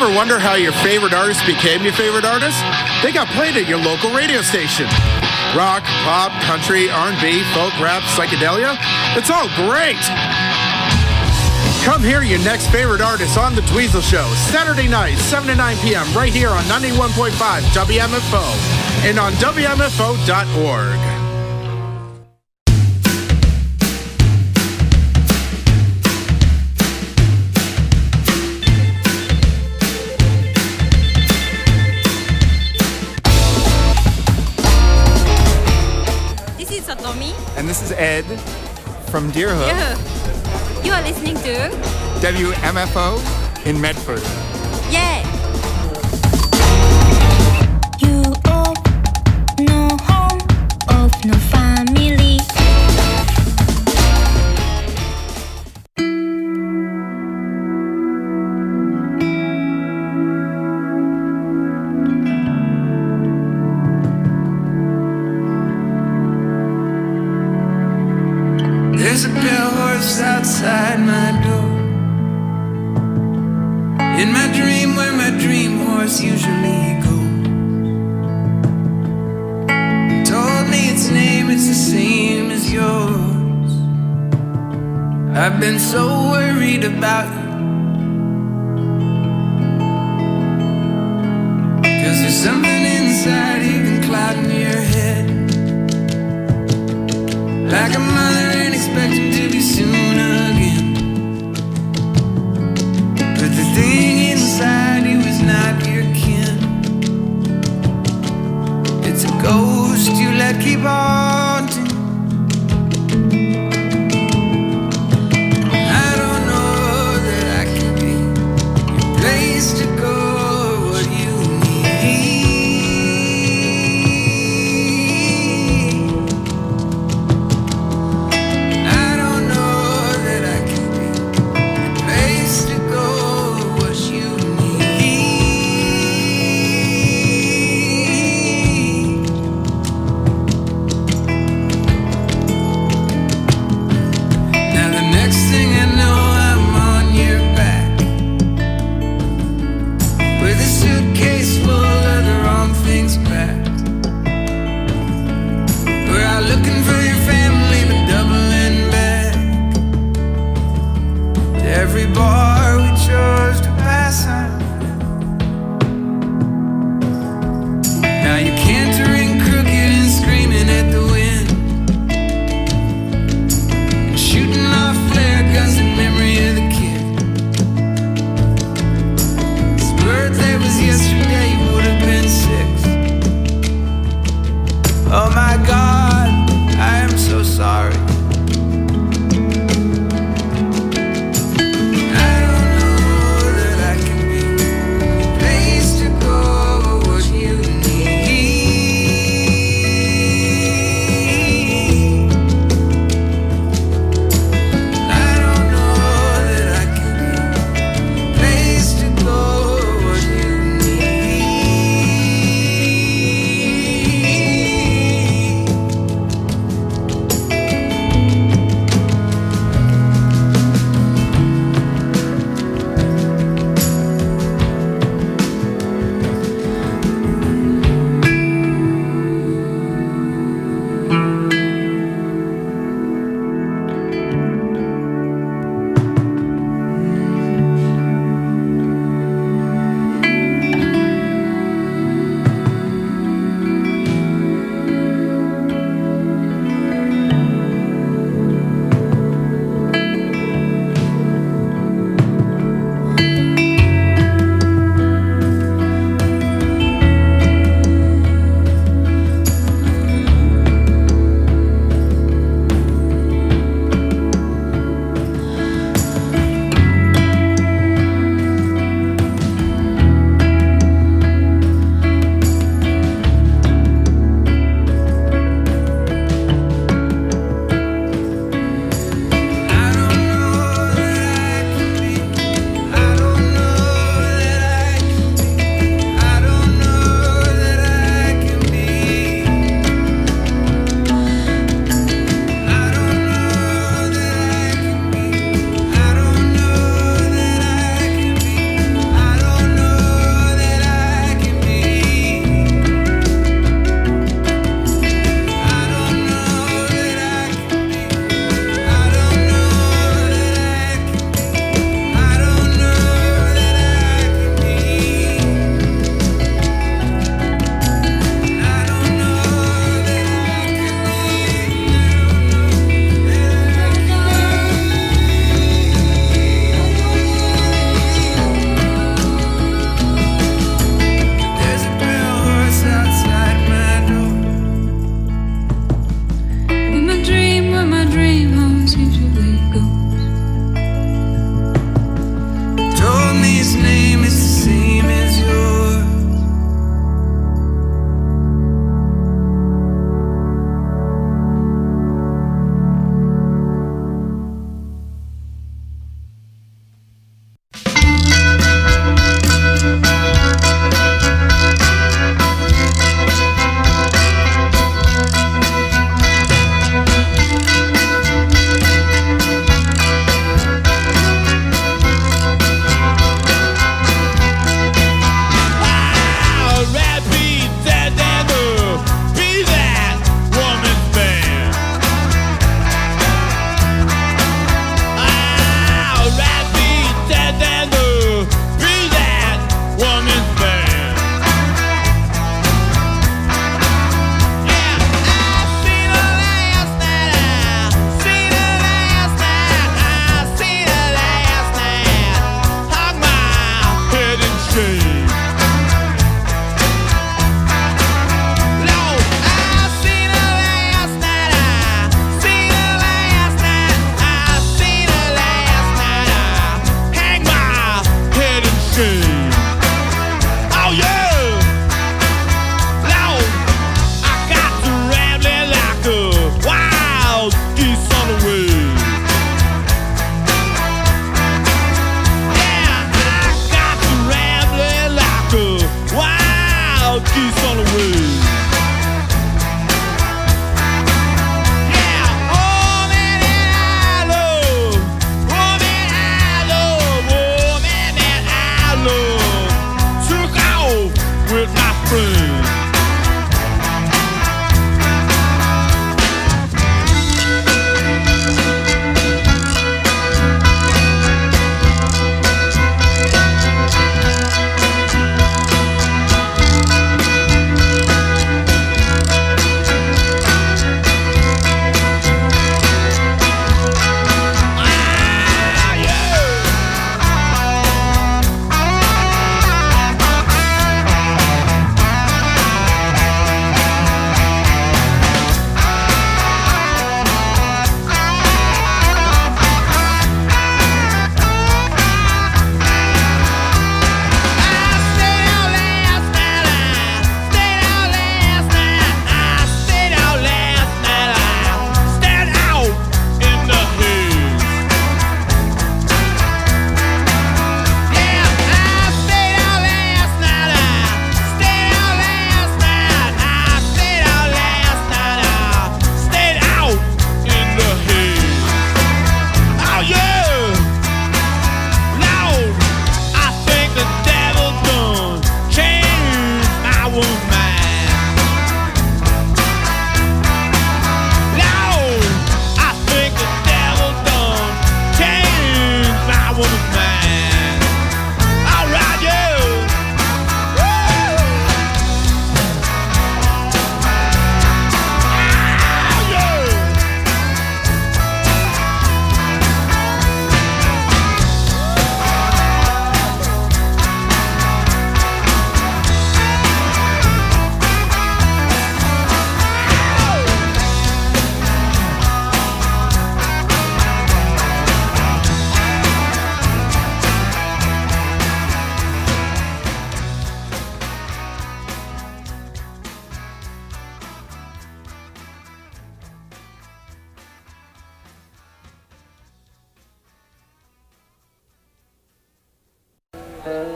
Ever wonder how your favorite artist became your favorite artist? They got played at your local radio station. Rock, pop, country, R&B, folk, rap, psychedelia. It's all great. Come hear your next favorite artist on The Dweezil Show, Saturday night, 7 to 9 p.m. right here on 91.5 WMFO and on WMFO.org. And this is Ed from Deerhook. Yeah. You are listening to WMFO in Medford. Yeah. You all no home of no family. There's a pale horse outside my door. In my dream, where my dream horse usually goes. Told me its name, it's the same as yours. I've been so worried about you, 'cause there's something inside even clouding your head. Like a mother ain't expecting to be soon again. But the thing inside you is not your kin. It's a ghost you let keep haunting. I don't know that I can be your place to go, what you need. Looking for your family, but doubling back to every bar we chose to pass on. Now you're cantering crooked and screaming at the wind, and shooting off flare guns in memory of the kid. His birthday was yesterday, you would have been 6.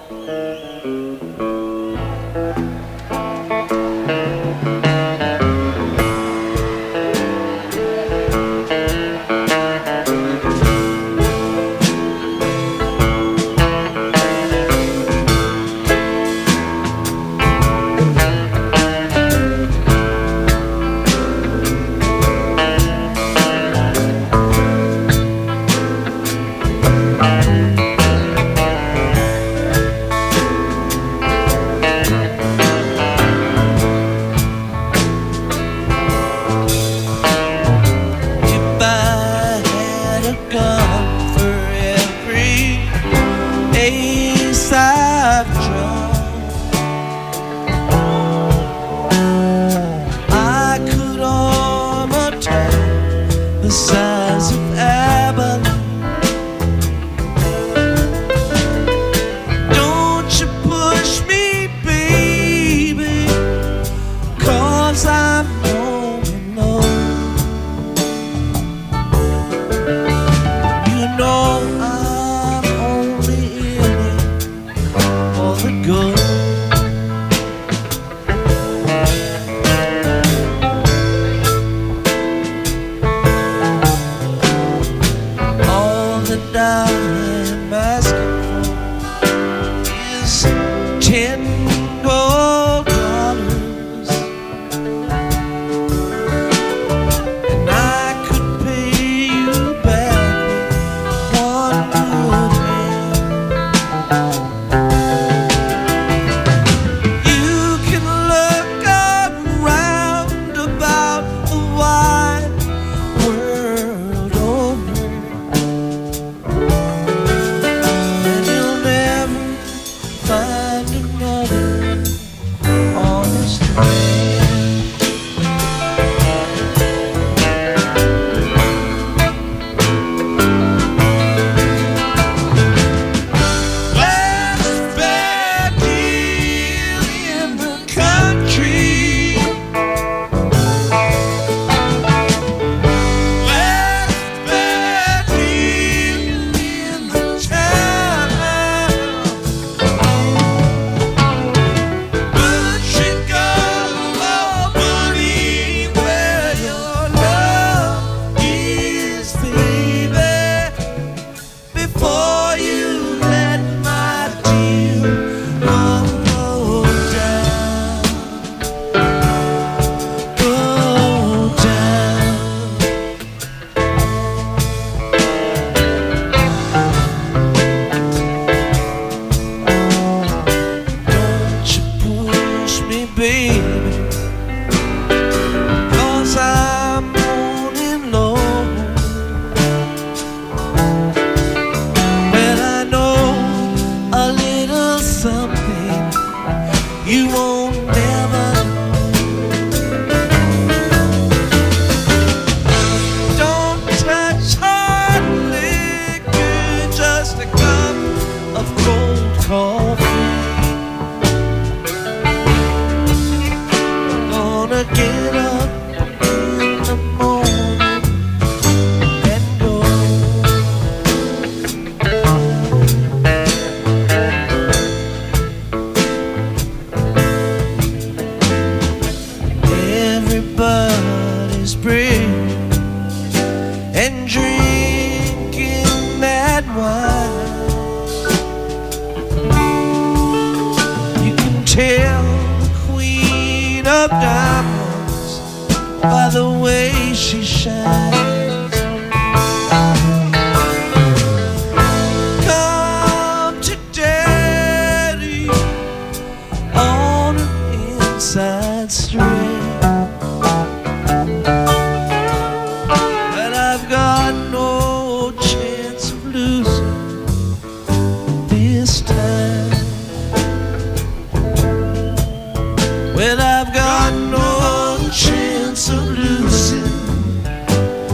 Well, I've got no chance of losing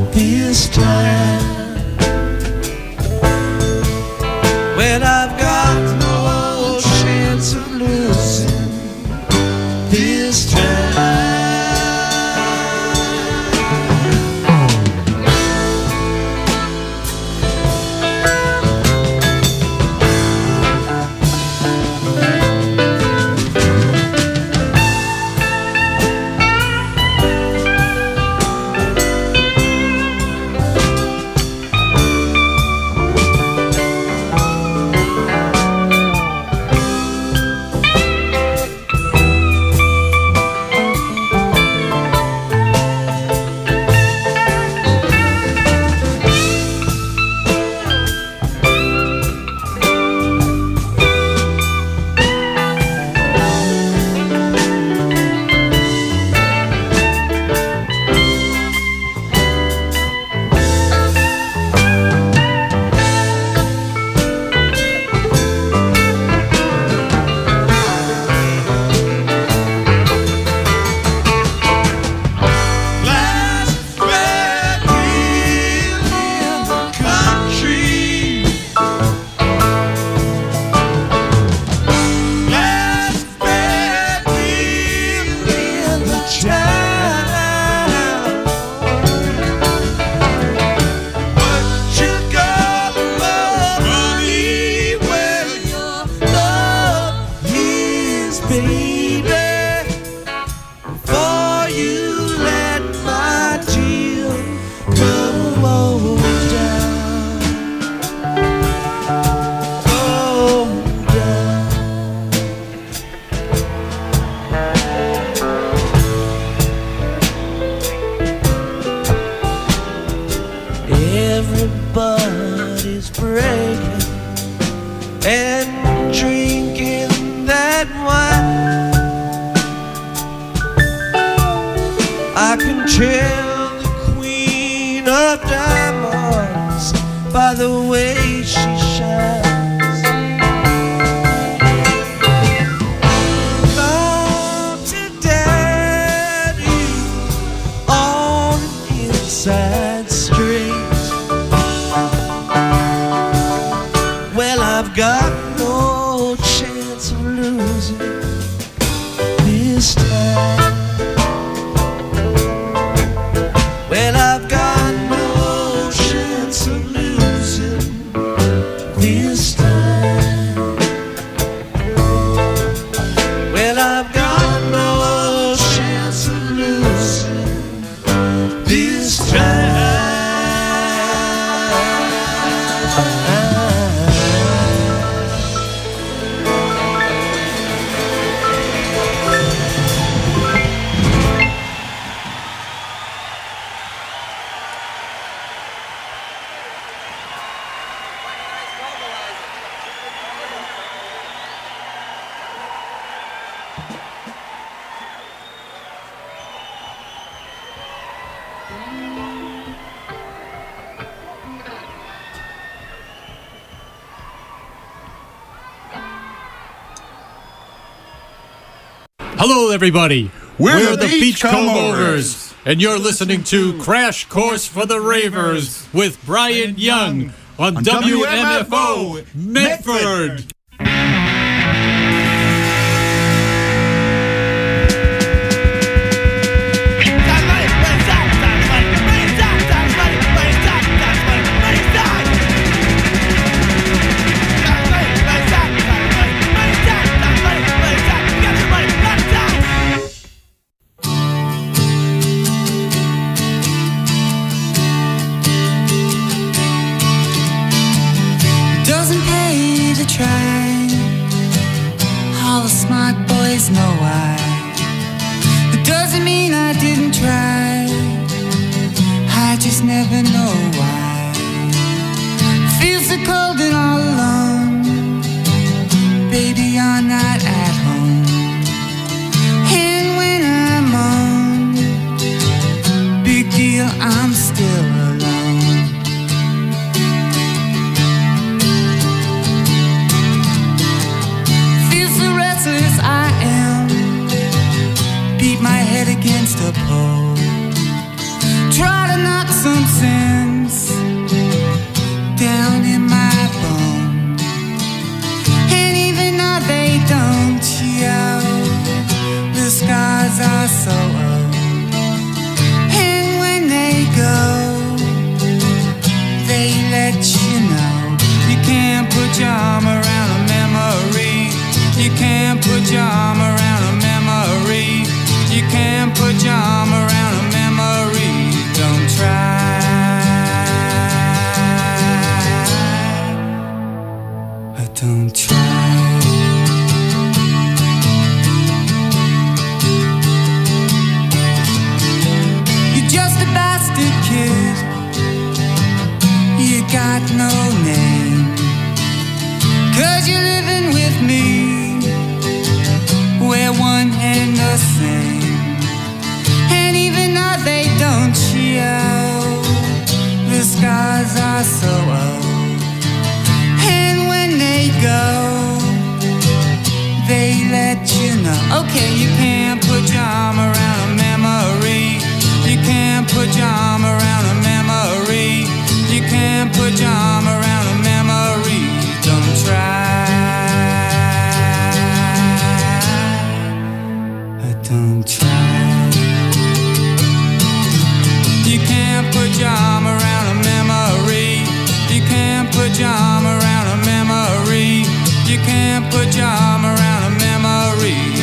this, baby, before you let my tears roll down, roll down. Everybody's breaking and drinking that wine. I can tell the Queen of Diamonds by the way she shines. Love to daddy on the inside street. Well, I've got no chance of losing this time. Well, I've got no chance of losing this time. Well, I've got no chance of losing this time. Hello, everybody. We're the Beach Comb-Overs. and you're listening to Crash Course for the Ravers with Brian Young on WMFO Medford. Doesn't pay to try. All the smart boys know why. It doesn't mean I didn't try. I just never know why. Feel so cold and all alone. Baby, you're not at home. And when I'm on, big deal, I'm still alone. I am. Beat my head against a pole. Try to knock some sense down in my bone. And even though they don't show, the scars are so old. And when they go, they let you know. You can't put your arm around a memory. You can't put your arm around a memory. You can't put your arm around a memory. Don't try. Don't try. You're just a bastard kid. You got no name. 'Cause you're living with me. We're one and the same. And even though they don't show, the scars are so old. And when they go, they let you know. Okay, you can't put your arm around a memory. You can't put your arm around a memory. You can't put your arm around a memory. Don't try. Don't try. You can't put your arm around a memory. You can't put your arm around a memory. You can't put your arm around a memory.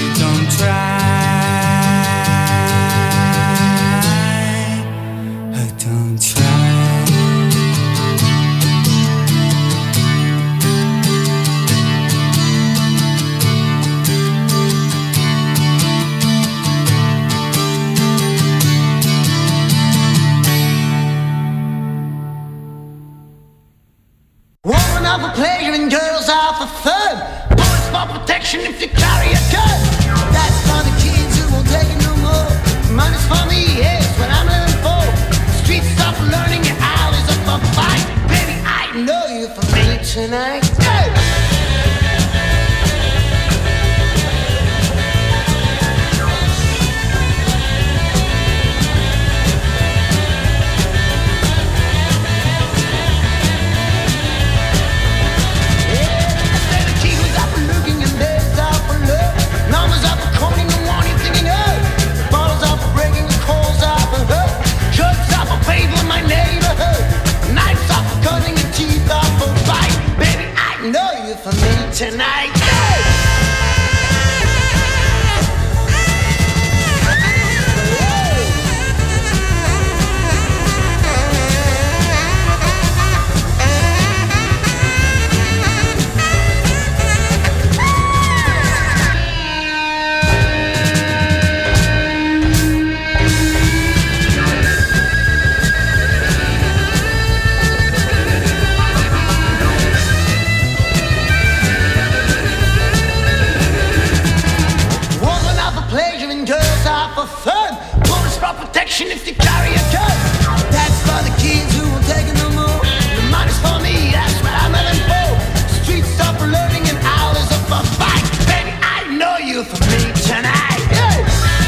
attention if you carry a gun. That's for the kids who won't take it no more. The money's for me, that's what I'm living for. Streets are for learning and hours are for fight. Baby, I know you for me tonight. Yeah.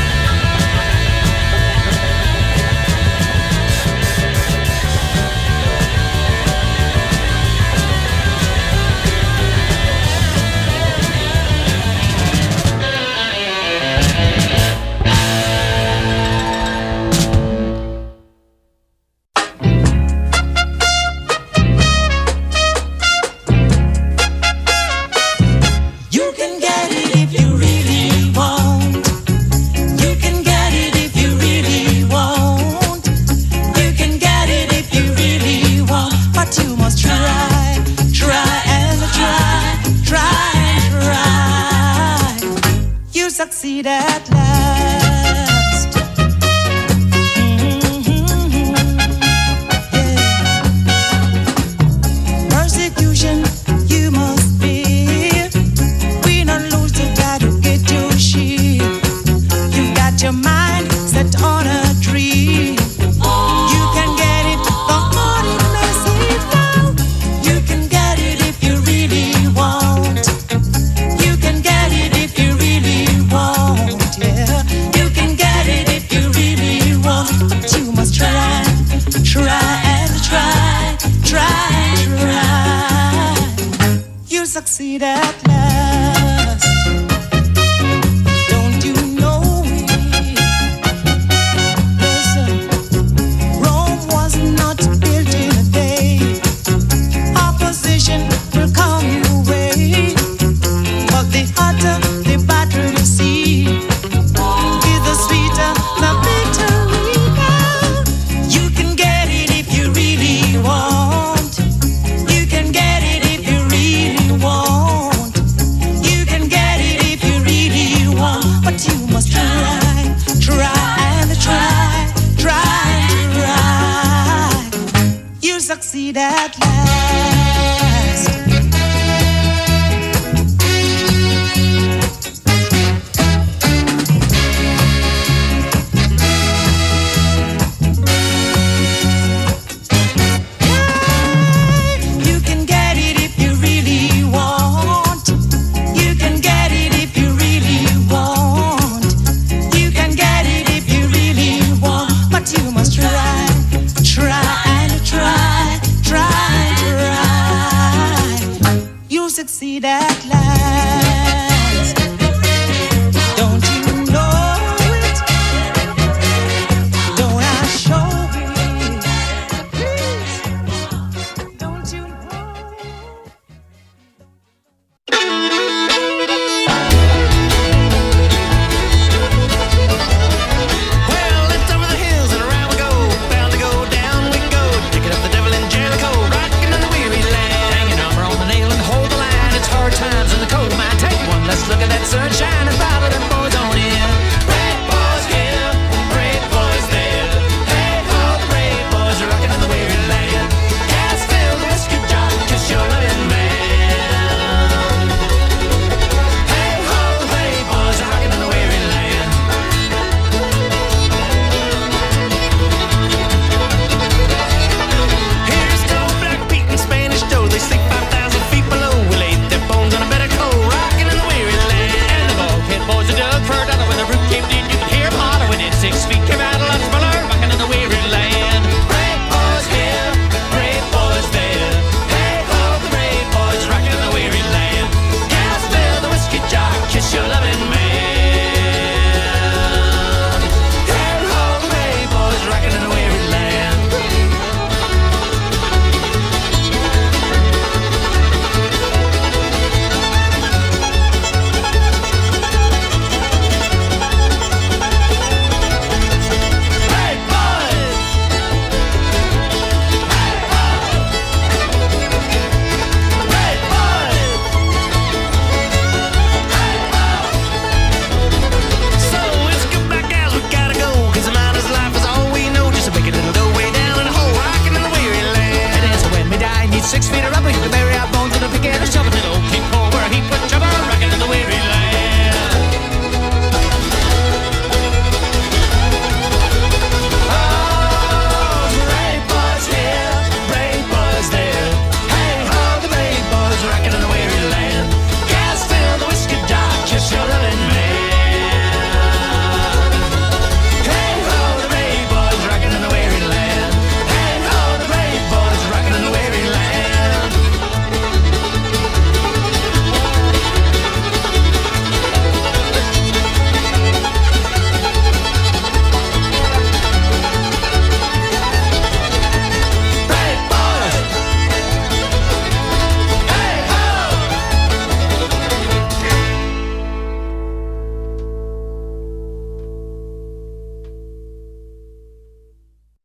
Succeed at last. Yeah. Persecution you must fear. We not lose the guy to get your shit. You've got your mind set on a dream. You can get it the more it may seem now. You can get it if you really want. You can get it if you really want, yeah. You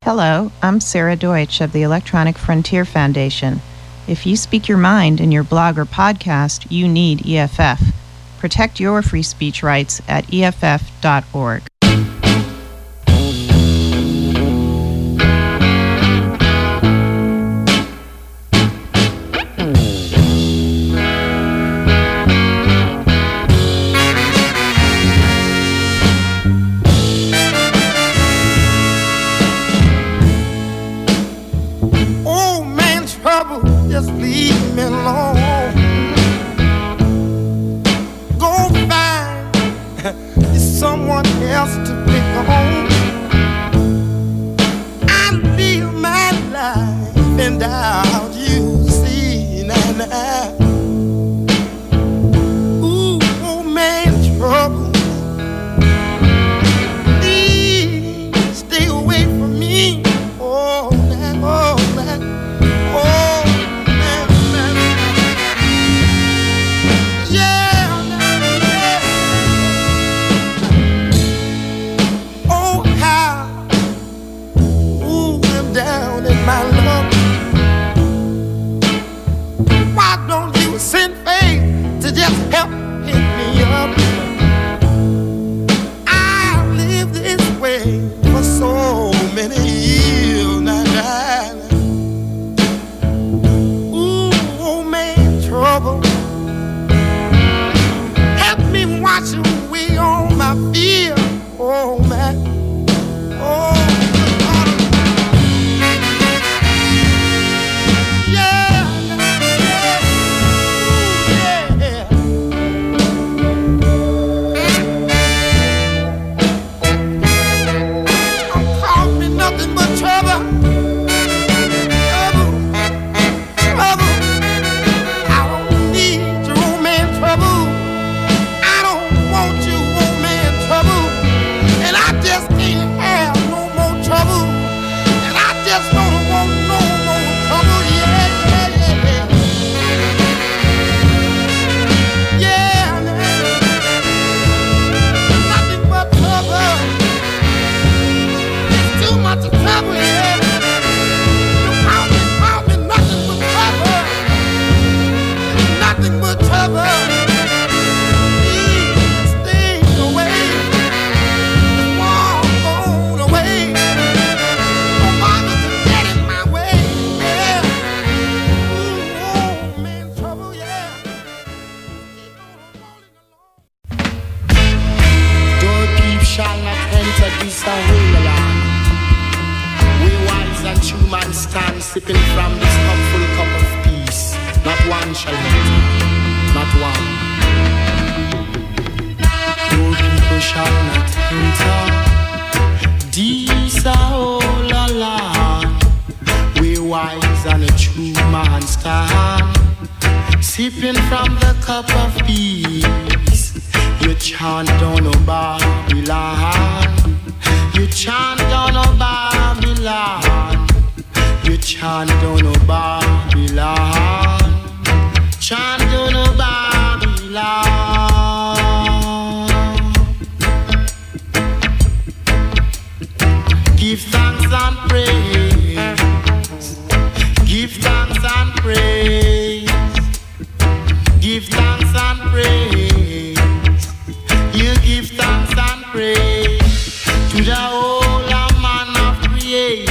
Hello, I'm Sarah Deutsch of the Electronic Frontier Foundation. If you speak your mind in your blog or podcast, you need EFF. Protect your free speech rights at EFF.org. Just leave me alone. Go find someone else to pick on. I live my life and doubt you see now. Ooh, old man trouble. Please stay away from me. Oh, man, oh, man, oh. Send faith to just help pick me up. I've lived this way for so many years now. Ooh, old man trouble. Help me wash away all my fear. Oh man, oh. Sipping from this cupful cup of peace, not one shall enter, not one. Your people shall not enter. These are all alone. We wise and a true man stand, sipping from the cup of peace. You chant down on Babylon. You chant down on Babylon. You chant down on Babylon, chant down on Babylon. Give thanks and praise, give thanks and praise, give thanks and praise. You give thanks and praise to the whole man of creation.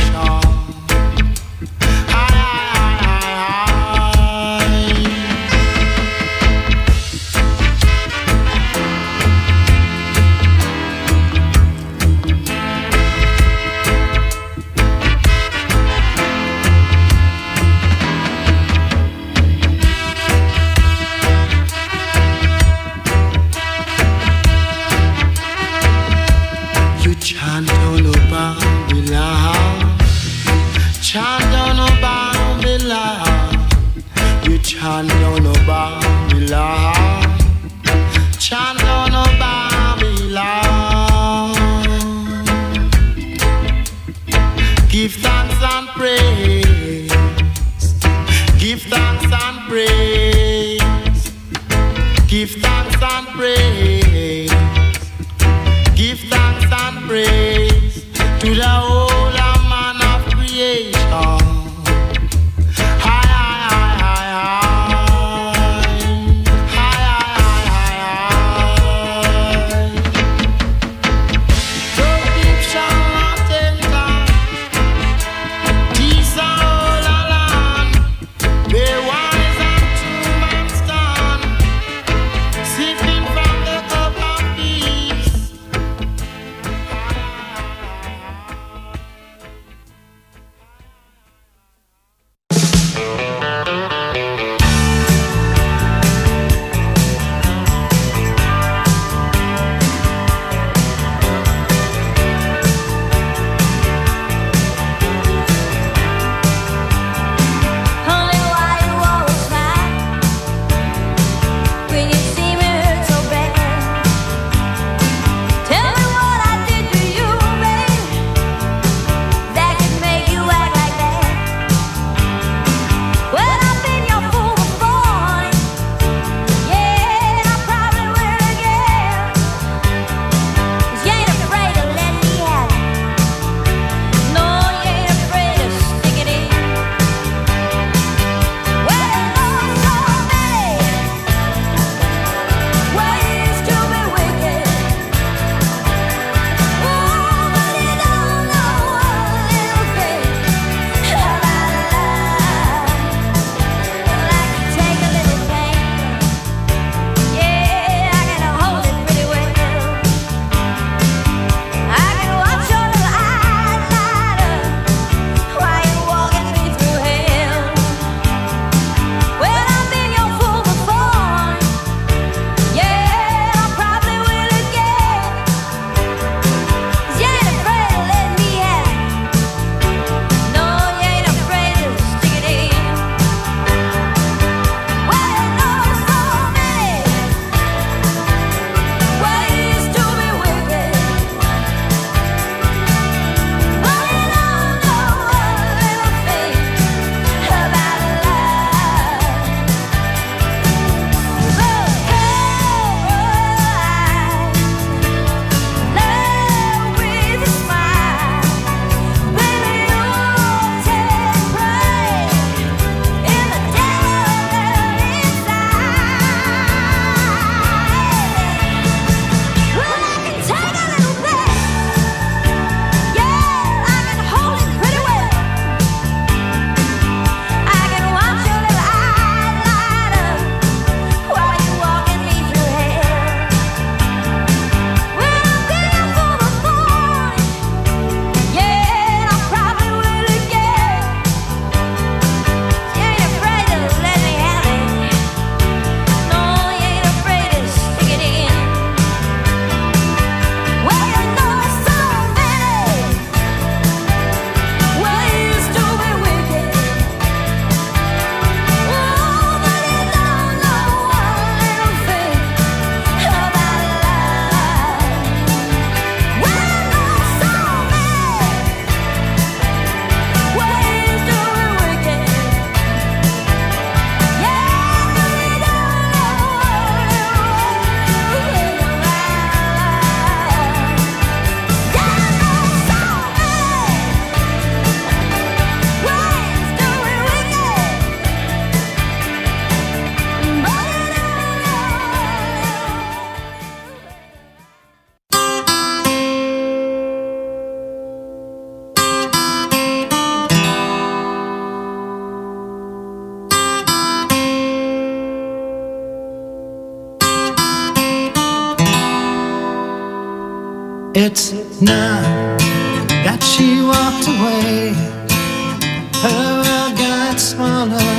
It's not that she walked away, her world got smaller.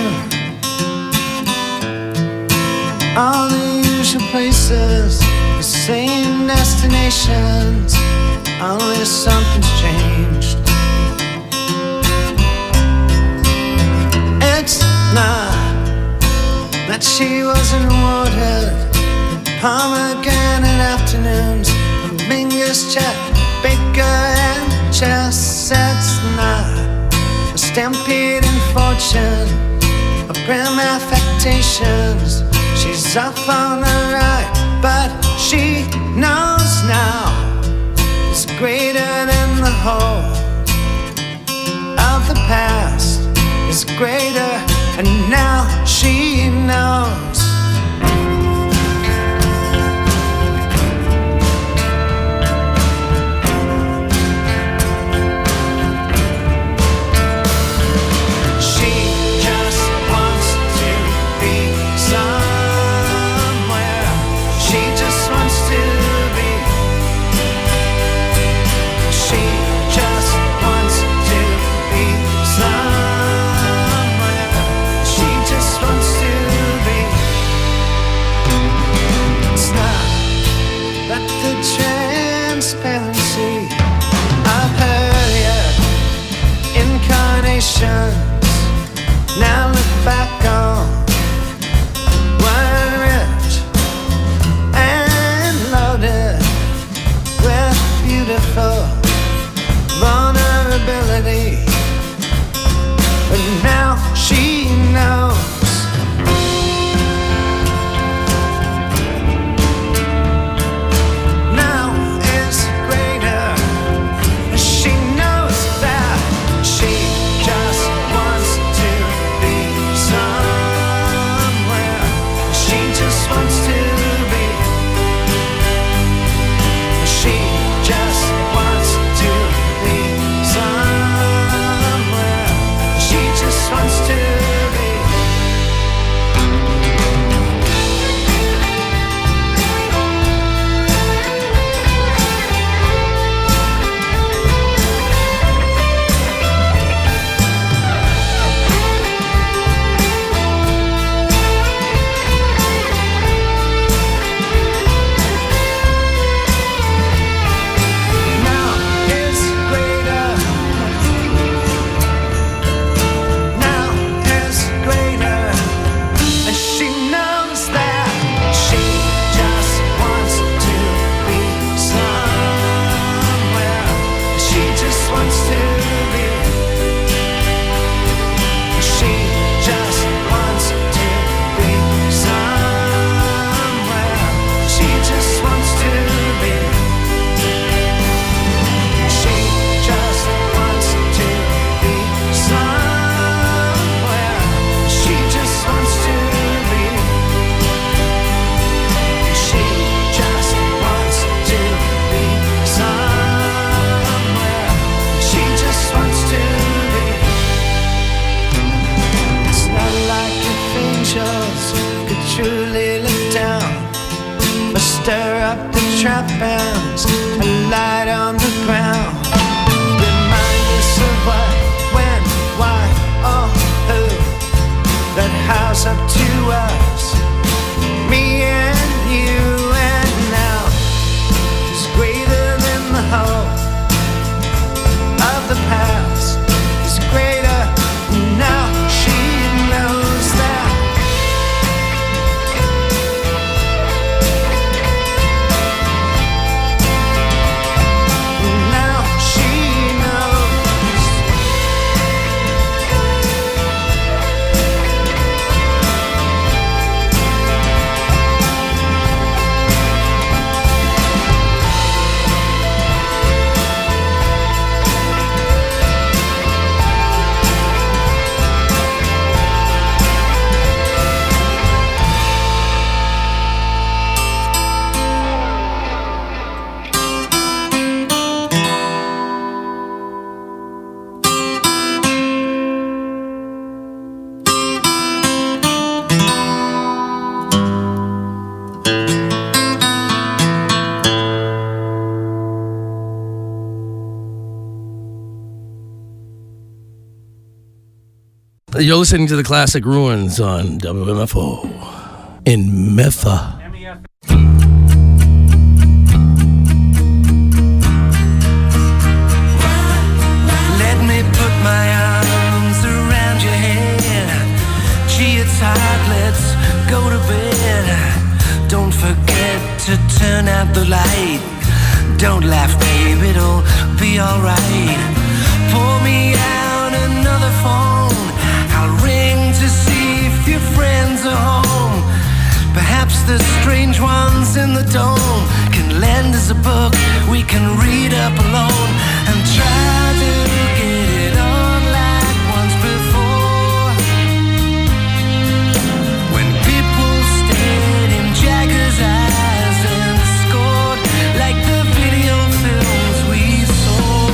All the usual places, the same destinations, only something's changed. It's not that she wasn't awarded pomegranate afternoons, Mingus, Chet, Baker, and Chess. It's not a stampede in fortune, a prim affectations. She's off on the right, but she knows now it's greater than the whole of the past. It's greater, and now she knows. Transparency of her incarnations. Now look back on one rich and loaded with beautiful vulnerability, but now she knows. Trap bands and light on the ground. Remind us of what, when, why, oh, who, that house up to us, me and you, and now it's greater than the whole of the past. It's greater, now she knows that. You're listening to the Classic Ruins on WMFO in Metha. Let me put my arms around your head. Gee, it's hot, let's go to bed. Don't forget to turn out the light. Don't laugh, babe, it'll be alright. Pour me out another phone. I'll ring to see if your friends are home. Perhaps the strange ones in the dome can lend us a book we can read up alone and try to get it on like once before. When people stared in Jagger's eyes and scored like the video films we saw.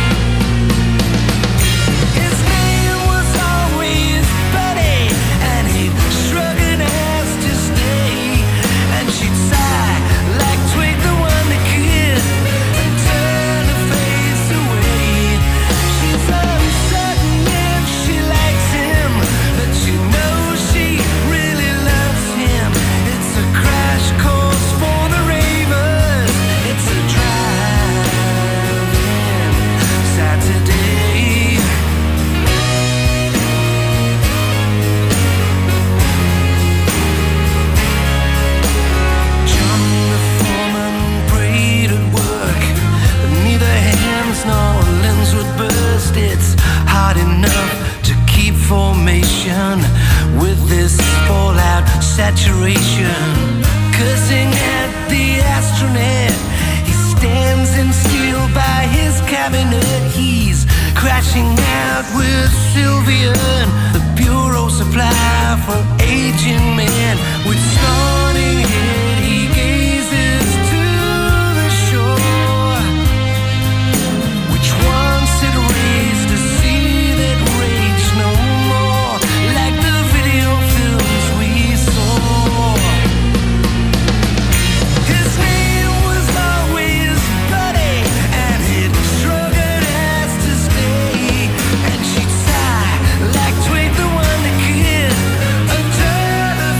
His name was always Buddy, and he'd shrug an ass to stay, and she'd sigh like Twig the Wonder Kid and turn her face away. She's uncertain if she likes him, but she knows she really loves him. It's a crash course for the ravers. It's a drive-in Saturday. John the foreman prayed at work, but neither hands nor limbs would burst. It's hard enough to keep formation with this fallout saturation. Cursing at the astronaut, he stands in steel by his cabinet. He's crashing out with Sylvia, the bureau supply for aging men. With snorting head, he gazes to the shore, which once had raised a sea that raged no more, like the video films we saw. His name was always Buddy, and he'd shrug an ass to stay, and she'd sigh like Twig the Wonder Kid and turn her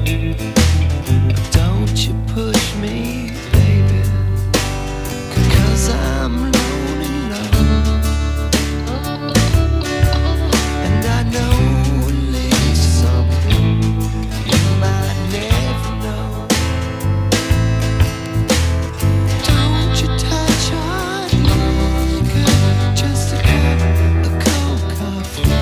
Don't you push me, baby, 'cause I'm lonely now. And I know at least something you might never know. Don't you touch hard liquor, just a cup of cold coffee.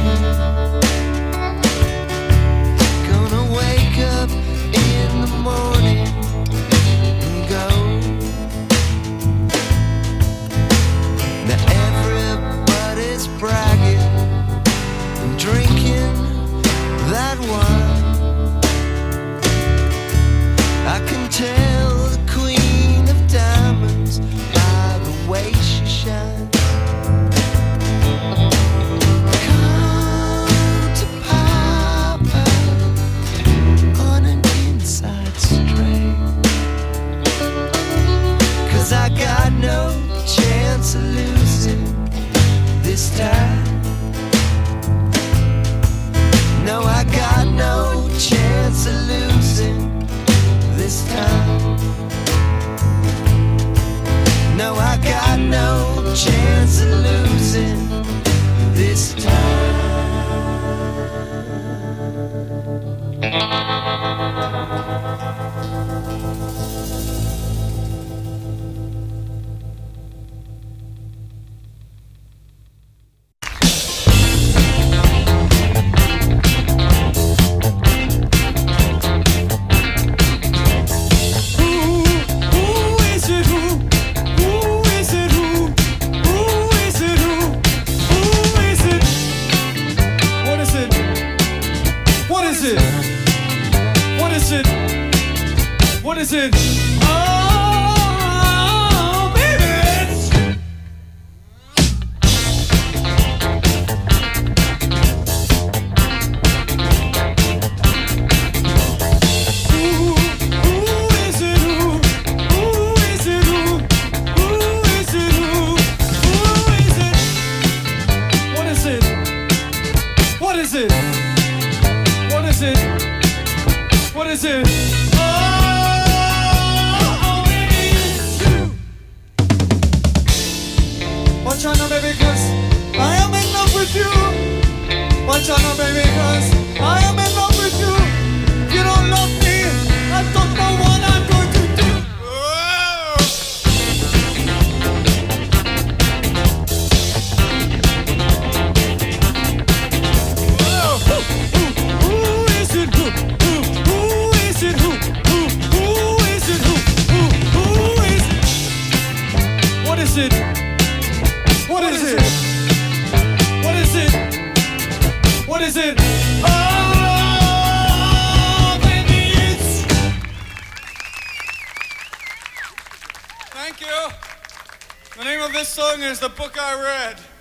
Gonna wake up in the morning and go. Now everybody's bragging and drinking that wine. I can tell the queen of diamonds by the way she shines. Come to Papa on an inside string, 'cause I got no chance of losing this time. No, I got no chance of losing this time. No, I got no chance of losing this time. What is it? Oh, baby, it's who is it? Who is it? Who is it? Who is it? What is it? What is it? What is it? What is it? Watch out now, baby, 'cause I am in love with you. Watch out now, baby, 'cause I am in love with you. If you don't love me, I don't know what I'm going to do. Who is it? Who is it? Who is it? Who is it? What is it? What is it? What is it? What is it? Oh, baby, it's... Thank you. The name of this song is The Book I Read.